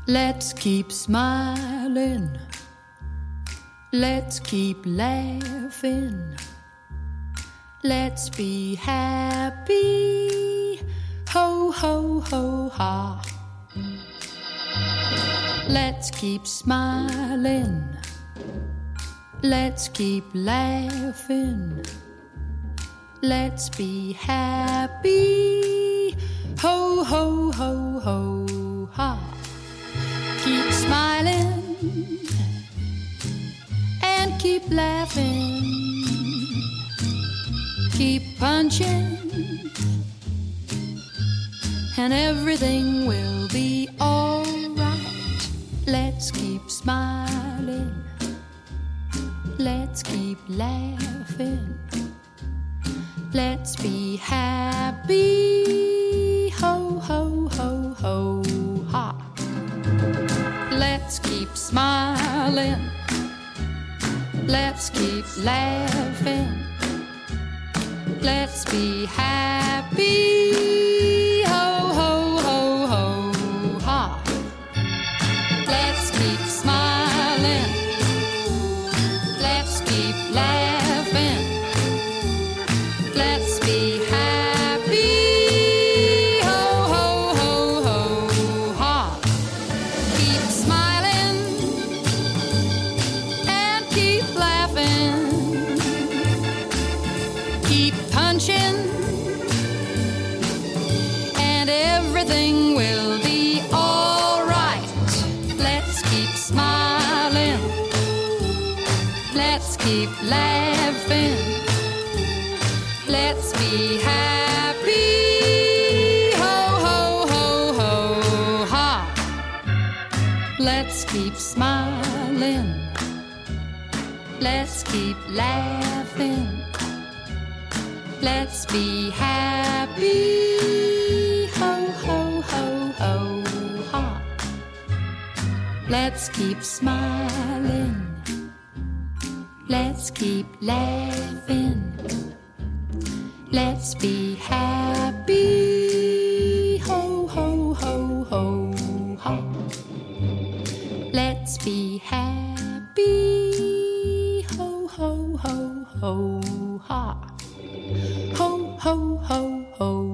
Let's keep smiling. Let's keep laughing. Let's be happy. Ho, ho, ho, ha. Let's keep smiling. Let's keep laughing. Let's be happy. Ho, ho, ho, ho, ha. Keep smiling and keep laughing. Keep punching and everything will be alright. Let's keep smiling. Let's keep laughing. Let's be happy. Ho, ho, ho, ho, ha. Let's keep smiling. Let's keep laughing. Let's be happy. Ho, ho, ho, ho, ha. Let's keep smiling. Let's keep laughing. Let's be happy. Ho, ho, ho, ho, ha. Keep smiling and keep laughing. Keep punching and everything will be alright. Let's keep smiling. Let's keep laughing. Let's be happy. Ho, ho, ho, ho, ha. Let's keep smiling. Let's keep laughing. Let's be happy. Ho, ho, ho, ho, ha. Let's keep smiling. Let's keep laughing. Let's be happy. Ho, ho, ho, ho, ha. Let's be happy. Ho, ho, ho, ho, ha. Ho, ho, ho, ho.